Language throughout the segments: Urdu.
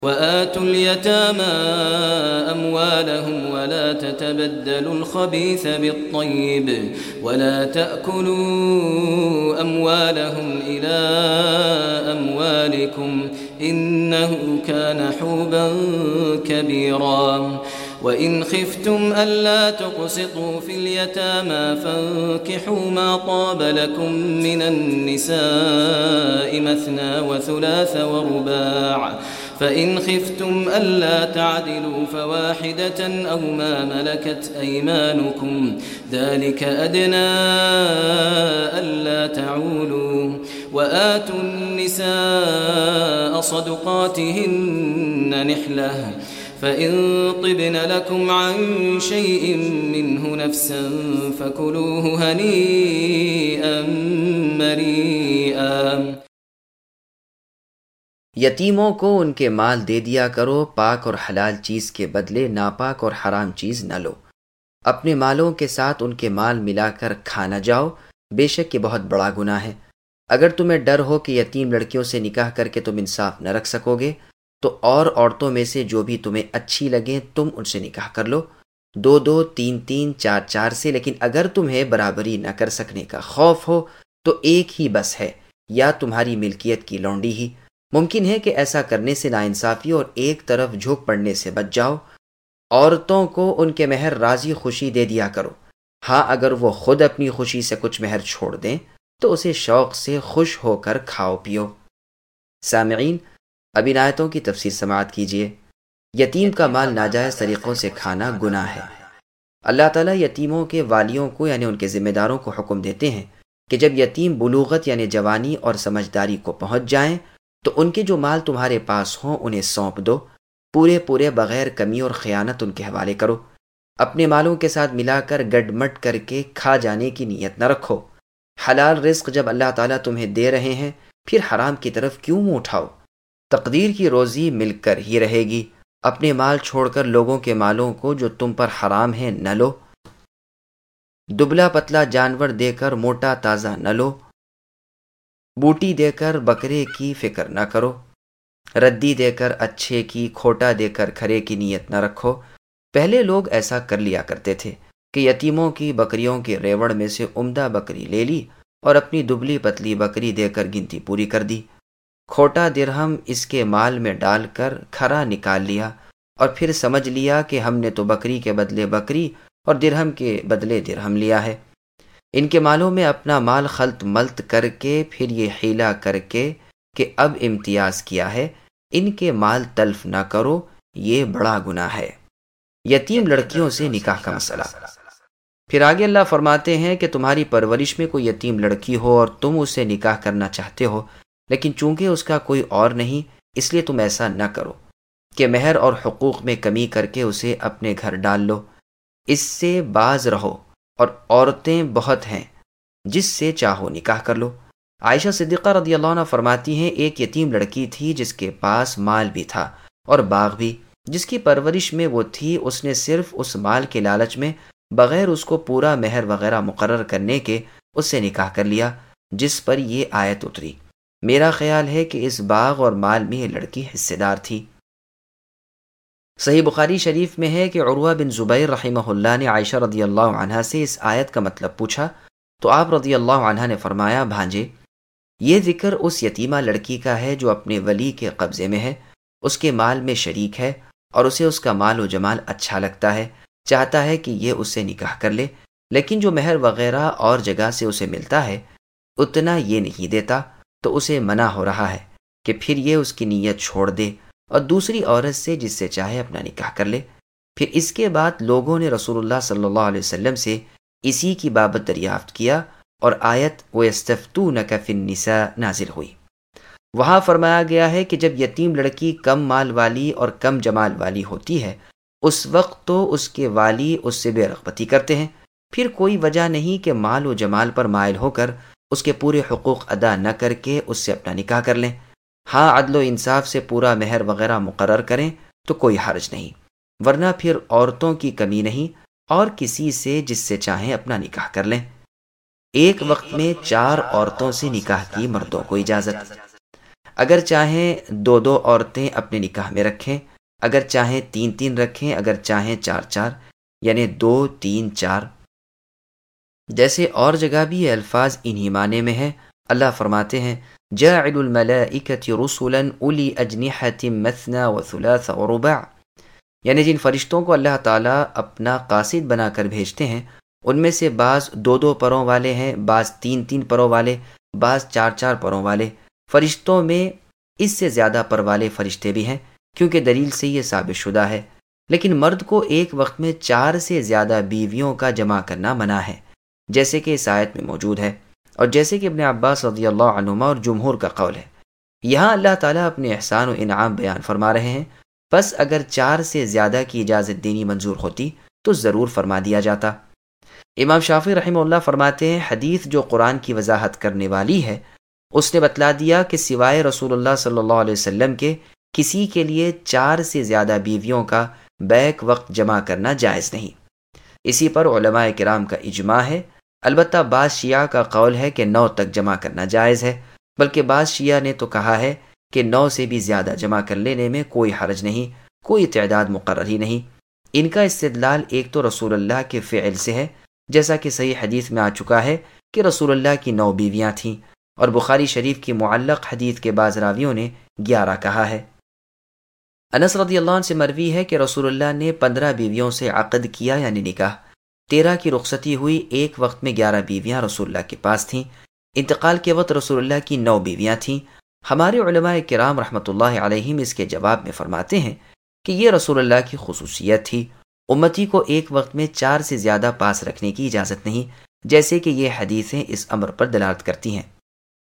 وآتوا اليتامى أموالهم ولا تتبدلوا الخبيث بالطيب ولا تأكلوا أموالهم إلى أموالكم إنه كان حوبا كبيرا وإن خفتم ألا تقسطوا في اليتامى فانكحوا ما طاب لكم من النساء مثنى وثلاث ورباع فإن خفتم ألا تعدلوا فواحدة أو ما ملكت أيمانكم ذلك أدنى ألا تعولوا وآتوا النساء صدقاتهن نحلة فإن طبن لكم عن شيء منه نفسا فكلوه هنيئا مريئا۔ یتیموں کو ان کے مال دے دیا کرو، پاک اور حلال چیز کے بدلے ناپاک اور حرام چیز نہ لو۔ اپنے مالوں کے ساتھ ان کے مال ملا کر کھا نہ جاؤ، بے شک یہ بہت بڑا گناہ ہے۔ اگر تمہیں ڈر ہو کہ یتیم لڑکیوں سے نکاح کر کے تم انصاف نہ رکھ سکو گے تو اور عورتوں میں سے جو بھی تمہیں اچھی لگیں تم ان سے نکاح کر لو، 2 3 3 4 4 سے، لیکن اگر تمہیں برابری نہ کر سکنے کا خوف ہو تو ایک ہی بس ہے، یا تمہاری ملکیت کی لونڈی ہی۔ ممکن ہے کہ ایسا کرنے سے ناانصافی اور ایک طرف جھک پڑنے سے بچ جاؤ۔ عورتوں کو ان کے مہر راضی خوشی دے دیا کرو، ہاں اگر وہ خود اپنی خوشی سے کچھ مہر چھوڑ دیں تو اسے شوق سے خوش ہو کر کھاؤ پیو۔ سامعین، اب ان آیتوں کی تفسیر سماعت کیجیے۔ یتیم کا مال ناجائز طریقوں سے کھانا گناہ ہے۔ اللہ تعالیٰ یتیموں کے والیوں کو یعنی ان کے ذمہ داروں کو حکم دیتے ہیں کہ جب یتیم بلوغت یعنی جوانی اور سمجھداری کو پہنچ جائیں تو ان کے جو مال تمہارے پاس ہوں انہیں سونپ دو، پورے بغیر کمی اور خیانت ان کے حوالے کرو۔ اپنے مالوں کے ساتھ ملا کر گڈ مٹ کر کے کھا جانے کی نیت نہ رکھو۔ حلال رزق جب اللہ تعالیٰ تمہیں دے رہے ہیں پھر حرام کی طرف کیوں منہ اٹھاؤ؟ تقدیر کی روزی مل کر ہی رہے گی۔ اپنے مال چھوڑ کر لوگوں کے مالوں کو جو تم پر حرام ہے نہ لو۔ دبلا پتلا جانور دے کر موٹا تازہ نہ لو۔ بوٹی دے کر بکرے کی فکر نہ کرو۔ ردی دے کر اچھے کی، کھوٹا دے کر کھرے کی نیت نہ رکھو۔ پہلے لوگ ایسا کر لیا کرتے تھے کہ یتیموں کی بکریوں کے ریوڑ میں سے عمدہ بکری لے لی اور اپنی دبلی پتلی بکری دے کر گنتی پوری کر دی۔ کھوٹا درہم اس کے مال میں ڈال کر کھرا نکال لیا اور پھر سمجھ لیا کہ ہم نے تو بکری کے بدلے بکری اور درہم کے بدلے درہم لیا ہے۔ ان کے مالوں میں اپنا مال خلط ملط کر کے پھر یہ حیلہ کر کے کہ اب امتیاز کیا ہے، ان کے مال تلف نہ کرو، یہ بڑا گناہ ہے۔ یتیم لڑکیوں سے نکاح کا مسئلہ۔ پھر آگے اللہ فرماتے ہیں کہ تمہاری پرورش میں کوئی یتیم لڑکی ہو اور تم اسے نکاح کرنا چاہتے ہو، لیکن چونکہ اس کا کوئی اور نہیں اس لیے تم ایسا نہ کرو کہ مہر اور حقوق میں کمی کر کے اسے اپنے گھر ڈال لو۔ اس سے باز رہو، اور عورتیں بہت ہیں جس سے چاہو نکاح کر لو۔ عائشہ صدیقہ رضی اللہ عنہ فرماتی ہیں ایک یتیم لڑکی تھی جس کے پاس مال بھی تھا اور باغ بھی، جس کی پرورش میں وہ تھی، اس نے صرف اس مال کے لالچ میں بغیر اس کو پورا مہر وغیرہ مقرر کرنے کے اس سے نکاح کر لیا، جس پر یہ آیت اتری۔ میرا خیال ہے کہ اس باغ اور مال میں یہ لڑکی حصے دار تھی۔ صحیح بخاری شریف میں ہے کہ عروہ بن زبیر رحمہ اللہ نے عائشہ رضی اللہ عنہ سے اس آیت کا مطلب پوچھا تو آپ رضی اللہ عنہ نے فرمایا، بھانجے، یہ ذکر اس یتیمہ لڑکی کا ہے جو اپنے ولی کے قبضے میں ہے، اس کے مال میں شریک ہے اور اسے اس کا مال و جمال اچھا لگتا ہے، چاہتا ہے کہ یہ اس سے نکاح کر لے، لیکن جو مہر وغیرہ اور جگہ سے اسے ملتا ہے اتنا یہ نہیں دیتا، تو اسے منع ہو رہا ہے کہ پھر یہ اس کی نیت چھوڑ دے اور دوسری عورت سے جس سے چاہے اپنا نکاح کر لے۔ پھر اس کے بعد لوگوں نے رسول اللہ صلی اللہ علیہ وسلم سے اسی کی بابت دریافت کیا اور آیت وَيَسْتَفْتُونَكَ فِي النِّسَاءِ نازل ہوئی۔ وہاں فرمایا گیا ہے کہ جب یتیم لڑکی کم مال والی اور کم جمال والی ہوتی ہے اس وقت تو اس کے والی اس سے بے رغبتی کرتے ہیں، پھر کوئی وجہ نہیں کہ مال و جمال پر مائل ہو کر اس کے پورے حقوق ادا نہ کر کے اس سے اپنا نکاح کر لیں۔ ہاں عدل و انصاف سے پورا مہر وغیرہ مقرر کریں تو کوئی حرج نہیں، ورنہ پھر عورتوں کی کمی نہیں اور کسی سے جس سے چاہیں اپنا نکاح کر لیں۔ ایک وقت میں 4 عورتوں سے نکاح کی مردوں کو اجازت۔ اگر چاہیں 2 عورتیں اپنے نکاح میں رکھیں، اگر چاہیں 3 رکھیں، اگر چاہیں 4 یعنی 2 3 4۔ جیسے اور جگہ بھی یہ الفاظ انہی معنی میں ہیں۔ اللہ فرماتے ہیں جاعل الملائکۃ رسلا اولی اجنحۃ مثنی وثلاث ورباع، یعنی جن فرشتوں کو اللہ تعالیٰ اپنا قاصد بنا کر بھیجتے ہیں ان میں سے بعض 2 پروں والے ہیں، بعض 3 پروں والے، بعض 4 پروں والے۔ فرشتوں میں اس سے زیادہ پر والے فرشتے بھی ہیں کیونکہ دلیل سے یہ ثابت شدہ ہے، لیکن مرد کو ایک وقت میں 4 سے زیادہ بیویوں کا جمع کرنا منع ہے، جیسے کہ اس آیت میں موجود ہے اور جیسے کہ ابن عباس رضی اللہ عنہما اور جمہور کا قول ہے۔ یہاں اللہ تعالیٰ اپنے احسان و انعام بیان فرما رہے ہیں، پس اگر 4 سے زیادہ کی اجازت دینی منظور ہوتی تو ضرور فرما دیا جاتا۔ امام شافعی رحمہ اللہ فرماتے ہیں حدیث جو قرآن کی وضاحت کرنے والی ہے اس نے بتلا دیا کہ سوائے رسول اللہ صلی اللہ علیہ وسلم کے کسی کے لیے 4 سے زیادہ بیویوں کا بیک وقت جمع کرنا جائز نہیں۔ اسی پر علماء کرام کا اجماع ہے، البتہ بعض شیعہ کا قول ہے کہ 9 تک جمع کرنا جائز ہے، بلکہ بعض شیعہ نے تو کہا ہے کہ 9 سے بھی زیادہ جمع کر لینے میں کوئی حرج نہیں، کوئی تعداد مقرر ہی نہیں۔ ان کا استدلال ایک تو رسول اللہ کے فعل سے ہے، جیسا کہ صحیح حدیث میں آ چکا ہے کہ رسول اللہ کی 9 بیویاں تھیں، اور بخاری شریف کی معلق حدیث کے بعض راویوں نے 11 کہا ہے۔ انس رضی اللہ عنہ سے مروی ہے کہ رسول اللہ نے 15 بیویوں سے عقد کیا یعنی نکاح، 13 کی رخصتی ہوئی، ایک وقت میں 11 بیویاں رسول اللہ کے پاس تھیں۔ انتقال کے وقت رسول اللہ کی 9 بیویاں تھیں۔ ہمارے علماء کرام رحمۃ اللہ علیہم اس کے جواب میں فرماتے ہیں کہ یہ رسول اللہ کی خصوصیت تھی، امتی کو ایک وقت میں 4 سے زیادہ پاس رکھنے کی اجازت نہیں، جیسے کہ یہ حدیثیں اس امر پر دلالت کرتی ہیں۔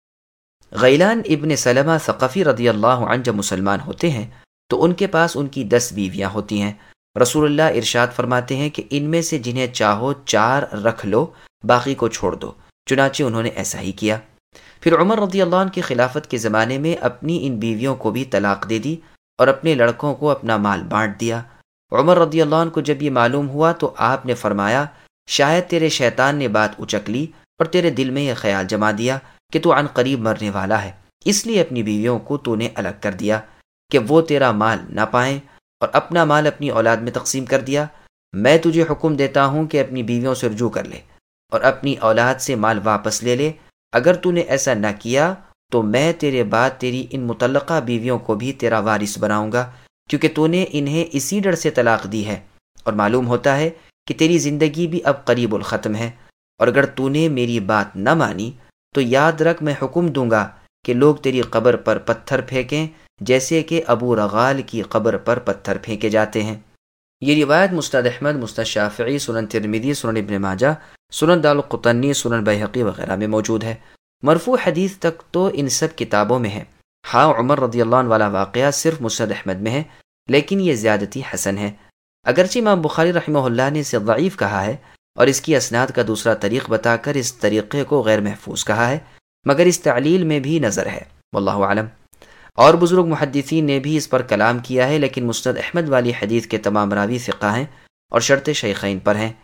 غیلان ابن سلمہ ثقفی رضی اللہ عنہ جب مسلمان ہوتے ہیں تو ان کے پاس ان کی 10 بیویاں ہوتی ہیں۔ رسول اللہ ارشاد فرماتے ہیں کہ ان میں سے جنہیں چاہو 4 رکھ لو، باقی کو چھوڑ دو، چنانچہ انہوں نے ایسا ہی کیا۔ پھر عمر رضی اللہ عنہ کی خلافت کے زمانے میں اپنی ان بیویوں کو بھی طلاق دے دی اور اپنے لڑکوں کو اپنا مال بانٹ دیا۔ عمر رضی اللہ عنہ کو جب یہ معلوم ہوا تو آپ نے فرمایا شاید تیرے شیطان نے بات اچک لی اور تیرے دل میں یہ خیال جما دیا کہ تو عن قریب مرنے والا ہے، اس لیے اپنی بیویوں کو تو نے الگ کر دیا کہ وہ تیرا مال نہ پائیں، اور اپنا مال اپنی اولاد میں تقسیم کر دیا۔ میں تجھے حکم دیتا ہوں کہ اپنی بیویوں سے رجوع کر لے اور اپنی اولاد سے مال واپس لے لے، اگر تو نے ایسا نہ کیا تو میں تیرے بعد تیری ان مطلقہ بیویوں کو بھی تیرا وارث بناؤں گا، کیونکہ تو نے انہیں اسی ڈر سے طلاق دی ہے، اور معلوم ہوتا ہے کہ تیری زندگی بھی اب قریب الختم ہے، اور اگر تو نے میری بات نہ مانی تو یاد رکھ میں حکم دوں گا کہ لوگ تیری قبر پر پتھر پھینکیں جیسے کہ ابو رغال کی قبر پر پتھر پھینکے جاتے ہیں۔ یہ روایت مسند احمد، مسند شافعی، سنن ترمذی، سنن ابن ماجہ، سنن دارقطنی، سنن بیہقی وغیرہ میں موجود ہے۔ مرفوع حدیث تک تو ان سب کتابوں میں ہے۔ ہاں عمر رضی اللہ عنہ والا واقعہ صرف مسند احمد میں ہے، لیکن یہ زیادتی حسن ہے، اگرچہ امام بخاری رحمہ اللہ نے اسے ضعیف کہا ہے اور اس کی اسناد کا دوسرا طریق بتا کر اس طریقے کو غیر محفوظ کہا ہے، مگر اس تعلیل میں بھی نظر ہے، واللہ اعلم۔ اور بزرگ محدثین نے بھی اس پر کلام کیا ہے، لیکن مسند احمد والی حدیث کے تمام راوی ثقہ ہیں اور شرط شیخین پر ہیں۔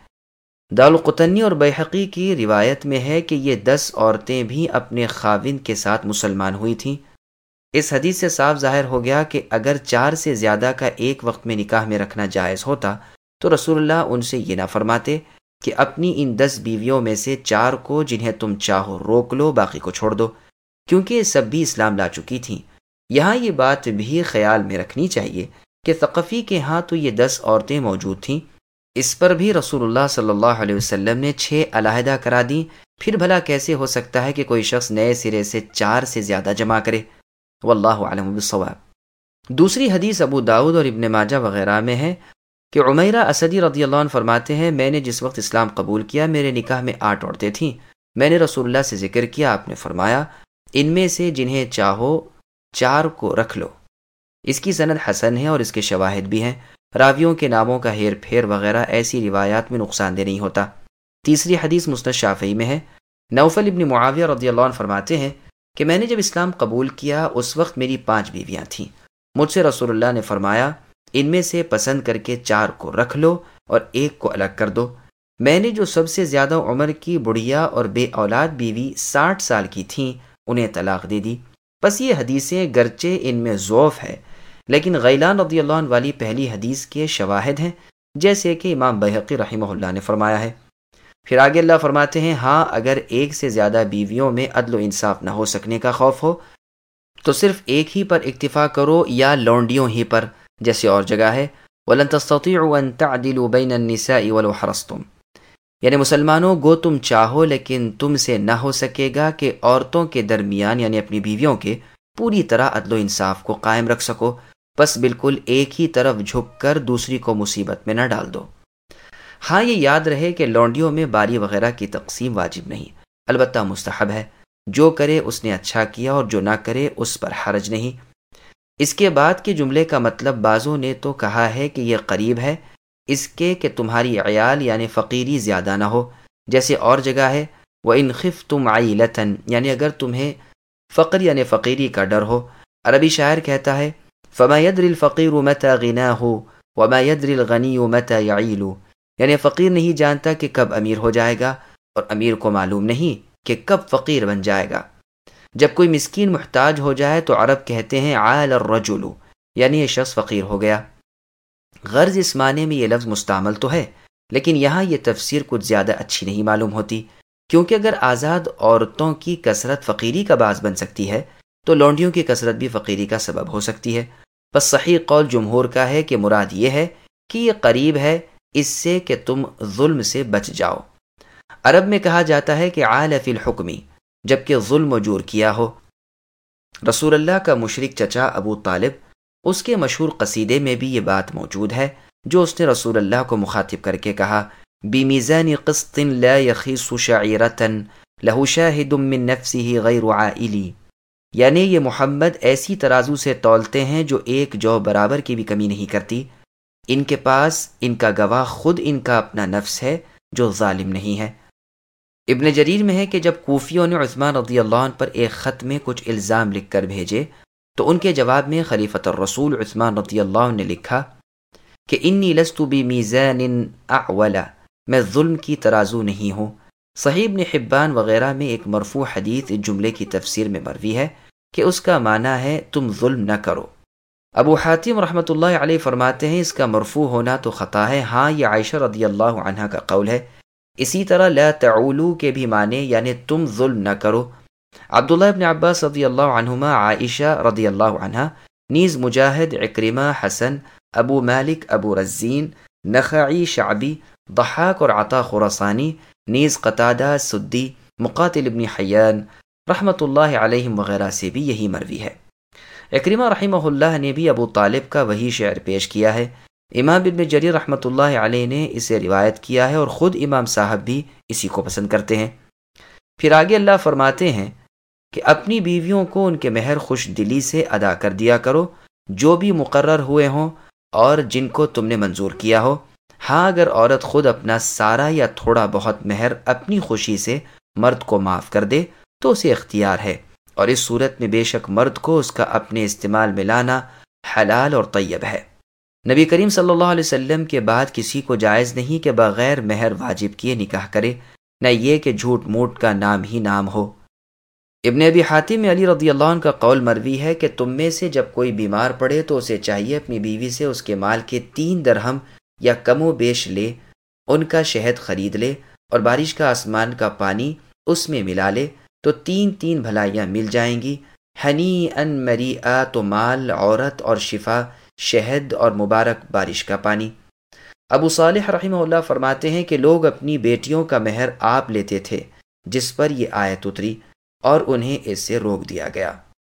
دارقطنی اور بیہقی کی روایت میں ہے کہ یہ 10 عورتیں بھی اپنے خاوند کے ساتھ مسلمان ہوئی تھیں۔ اس حدیث سے صاف ظاہر ہو گیا کہ اگر 4 سے زیادہ کا ایک وقت میں نکاح میں رکھنا جائز ہوتا تو رسول اللہ ان سے یہ نہ فرماتے کہ اپنی ان 10 بیویوں میں سے 4 کو جنہیں تم چاہو روک لو، باقی کو چھوڑ دو، کیونکہ یہ سب بھی اسلام لا چکی تھیں۔ یہاں یہ بات بھی خیال میں رکھنی چاہیے کہ ثقفی کے ہاں تو یہ 10 عورتیں موجود تھیں، اس پر بھی رسول اللہ صلی اللہ علیہ وسلم نے 6 علیحدہ کرا دیں، پھر بھلا کیسے ہو سکتا ہے کہ کوئی شخص نئے سرے سے 4 سے زیادہ جمع کرے؟ واللہ اعلم بالصواب۔ دوسری حدیث ابو داؤد اور ابن ماجہ وغیرہ میں ہے کہ عمیرہ اسدی رضی اللہ عنہ فرماتے ہیں میں نے جس وقت اسلام قبول کیا میرے نکاح میں 8 عورتیں تھیں، میں نے رسول اللہ سے ذکر کیا، آپ نے فرمایا ان میں سے جنہیں چاہو 4 کو رکھ لو۔ اس کی سند حسن ہے اور اس کے شواہد بھی ہیں، راویوں کے ناموں کا ہیر پھیر وغیرہ ایسی روایات میں نقصان دہ نہیں ہوتا۔ تیسری حدیث مسند شافعی میں ہے، نوفل ابن معاویہ رضی اللہ عنہ فرماتے ہیں کہ میں نے جب اسلام قبول کیا اس وقت میری 5 بیویاں تھیں، مجھ سے رسول اللہ نے فرمایا ان میں سے پسند کر کے 4 کو رکھ لو اور 1 کو الگ کر دو۔ میں نے جو سب سے زیادہ عمر کی بڑھیا اور بے اولاد بیوی 60 سال کی تھیں انہیں طلاق دے دی، بس یہ حدیثیں گرچہ ان میں ضعف ہے لیکن غیلان رضی اللہ عنہ والی پہلی حدیث کے شواہد ہیں، جیسے کہ امام بیہقی رحمہ اللہ نے فرمایا ہے۔ پھر آگے اللہ فرماتے ہیں، ہاں اگر ایک سے زیادہ بیویوں میں عدل و انصاف نہ ہو سکنے کا خوف ہو تو صرف ایک ہی پر اکتفا کرو یا لونڈیوں ہی پر، جیسے اور جگہ ہے وَلَن تَسْتَطِيعُوا أَن تَعْدِلُوا بَيْنَ النِّسَاءِ وَلَوْ حَرَصْتُمْ، یعنی مسلمانوں گو تم چاہو لیکن تم سے نہ ہو سکے گا کہ عورتوں کے درمیان یعنی اپنی بیویوں کے پوری طرح عدل و انصاف کو قائم رکھ سکو، بس بالکل ایک ہی طرف جھک کر دوسری کو مصیبت میں نہ ڈال دو۔ ہاں یہ یاد رہے کہ لونڈیوں میں باری وغیرہ کی تقسیم واجب نہیں، البتہ مستحب ہے، جو کرے اس نے اچھا کیا اور جو نہ کرے اس پر حرج نہیں۔ اس کے بعد کے جملے کا مطلب بعضوں نے تو کہا ہے کہ یہ قریب ہے اس کے کہ تمہاری عیال یعنی فقیری زیادہ نہ ہو، جیسے اور جگہ ہے وَإِنْ خِفْتُمْ عَيْلَةً، یعنی اگر تمہیں فقر یعنی فقیری کا ڈر ہو۔ عربی شاعر کہتا ہے فَمَا يَدْرِ الْفَقِيرُ مَتَى غِنَاهُ وَمَا يَدْرِ الْغَنِيُّ مَتَى يَعِيلُ، یعنی فقیر نہیں جانتا کہ کب امیر ہو جائے گا اور امیر کو معلوم نہیں کہ کب فقیر بن جائے گا۔ جب کوئی مسکین محتاج ہو جائے تو عرب کہتے ہیں عال الرجل، یعنی یہ شخص فقیر ہو گیا۔ غرض اس معنی میں یہ لفظ مستعمل تو ہے لیکن یہاں یہ تفسیر کچھ زیادہ اچھی نہیں معلوم ہوتی، کیونکہ اگر آزاد عورتوں کی کثرت فقیری کا باعث بن سکتی ہے تو لونڈیوں کی کثرت بھی فقیری کا سبب ہو سکتی ہے۔ بس صحیح قول جمہور کا ہے کہ مراد یہ ہے کہ یہ قریب ہے اس سے کہ تم ظلم سے بچ جاؤ۔ عرب میں کہا جاتا ہے کہ عال فی الحکمی، جبکہ ظلم و جور کیا ہو۔ رسول اللہ کا مشرک چچا ابو طالب، اس کے مشہور قصیدے میں بھی یہ بات موجود ہے جو اس نے رسول اللہ کو مخاطب کر کے کہا بِمِيزَانِ قِسْطٍ لَا يَخِيصُ شَعِيرَةً لَهُ شَاهِدٌ مِّن نَفْسِهِ غَيْرُ عَائِلِ، یعنی یہ محمد ایسی ترازو سے تولتے ہیں جو ایک جو برابر کی بھی کمی نہیں کرتی، ان کے پاس ان کا گواہ خود ان کا اپنا نفس ہے جو ظالم نہیں ہے۔ ابن جریر میں ہے کہ جب کوفیوں نے عثمان رضی اللہ عنہ پر ایک خط میں کچھ الزام لکھ کر بھیجے تو ان کے جواب میں خلیفۃ الرسول عثمان رضی اللہ عنہ نے لکھا کہ انی لست بمیزان اعول، میں ظلم کی ترازو نہیں ہوں۔ صحیح ابن حبان وغیرہ میں ایک مرفوع حدیث اس جملے کی تفسیر میں مروی ہے کہ اس کا معنی ہے تم ظلم نہ کرو۔ ابو حاتم رحمۃ اللہ علیہ فرماتے ہیں اس کا مرفوع ہونا تو خطا ہے، ہاں یہ عائشہ رضی اللہ عنہا کا قول ہے۔ اسی طرح لا تعولو کے بھی معنی یعنی تم ظلم نہ کرو۔ عبداللہ ابن عباس رضی اللہ عنہما، عائشہ رضی اللہ عنہا، نیز مجاہد، عکرمہ، حسن، ابو مالک، ابو رزین، نخعی، شعبی، ضحاک اور عطا خراسانی، نیز قتادہ، سدی، مقاتل ابن حیان رحمۃ اللہ علیہم وغیرہ سے بھی یہی مروی ہے۔ عکرمہ رحمہ اللہ نے بھی ابو طالب کا وہی شعر پیش کیا ہے۔ امام ابن جریر رحمۃ اللہ علیہ نے اسے روایت کیا ہے اور خود امام صاحب بھی اسی کو پسند کرتے ہیں۔ پھر آگے اللہ فرماتے ہیں کہ اپنی بیویوں کو ان کے مہر خوش دلی سے ادا کر دیا کرو جو بھی مقرر ہوئے ہوں اور جن کو تم نے منظور کیا ہو۔ ہاں اگر عورت خود اپنا سارا یا تھوڑا بہت مہر اپنی خوشی سے مرد کو معاف کر دے تو اسے اختیار ہے، اور اس صورت میں بے شک مرد کو اس کا اپنے استعمال میں لانا حلال اور طیب ہے۔ نبی کریم صلی اللہ علیہ وسلم کے بعد کسی کو جائز نہیں کہ بغیر مہر واجب کیے نکاح کرے، نہ یہ کہ جھوٹ موٹ کا نام ہی نام ہو۔ ابن ابی حاتم میں علی رضی اللہ عنہ کا قول مروی ہے کہ تم میں سے جب کوئی بیمار پڑے تو اسے چاہیے اپنی بیوی سے اس کے مال کے 3 درہم یا کم و بیش لے، ان کا شہد خرید لے اور بارش کا آسمان کا پانی اس میں ملا لے تو 3 بھلائیاں مل جائیں گی۔ ہنیئا مریئا، تو مال، عورت اور شفا، شہد اور مبارک بارش کا پانی۔ ابو صالح رحمہ اللہ فرماتے ہیں کہ لوگ اپنی بیٹیوں کا مہر آپ لیتے تھے، جس پر یہ آیت اتری اور انہیں اس سے روک دیا گیا۔